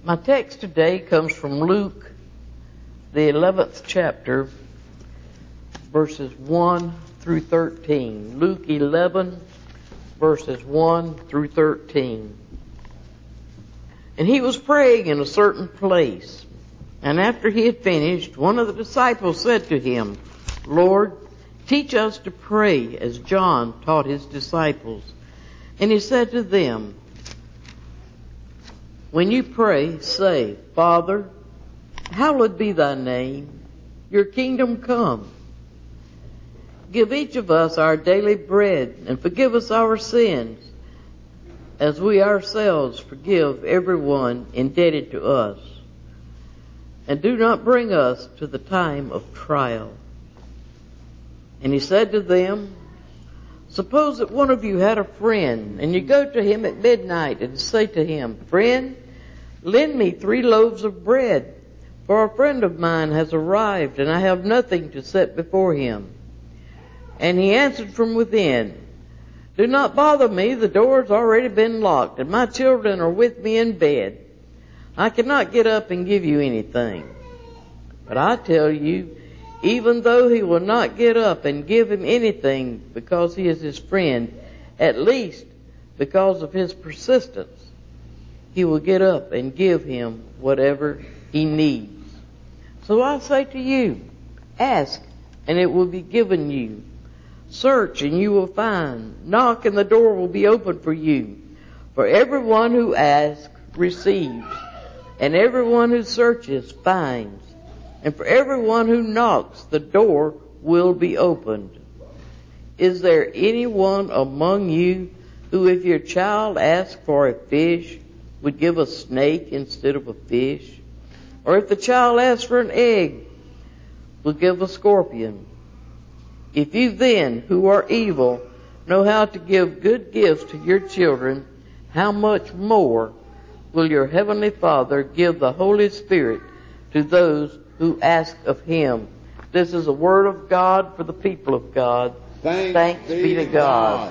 My text today comes from Luke, the 11th chapter, verses 1 through 13. Luke 11, verses 1 through 13. And he was praying in a certain place. And after he had finished, one of the disciples said to him, Lord, teach us to pray as John taught his disciples. And he said to them, when you pray, say, Father, hallowed be thy name, your kingdom come. Give each of us our daily bread, and forgive us our sins, as we ourselves forgive everyone indebted to us. And do not bring us to the time of trial. And he said to them, suppose that one of you had a friend, and you go to him at midnight and say to him, Friend, lend me 3 loaves of bread, for a friend of mine has arrived, and I have nothing to set before him. And he answered from within, Do not bother me, the door's already been locked, and my children are with me in bed. I cannot get up and give you anything. But I tell you, even though he will not get up and give him anything because he is his friend, at least because of his persistence, he will get up and give him whatever he needs. So I say to you, ask and it will be given you. Search and you will find. Knock and the door will be opened for you. For everyone who asks receives, and everyone who searches finds. And for everyone who knocks, the door will be opened. Is there anyone among you who, if your child asks for a fish, would give a snake instead of a fish? Or if the child asks for an egg, would give a scorpion? If you then, who are evil, know how to give good gifts to your children, how much more will your heavenly Father give the Holy Spirit to those who ask of him? This is a word of God for the people of God. Thanks be to God.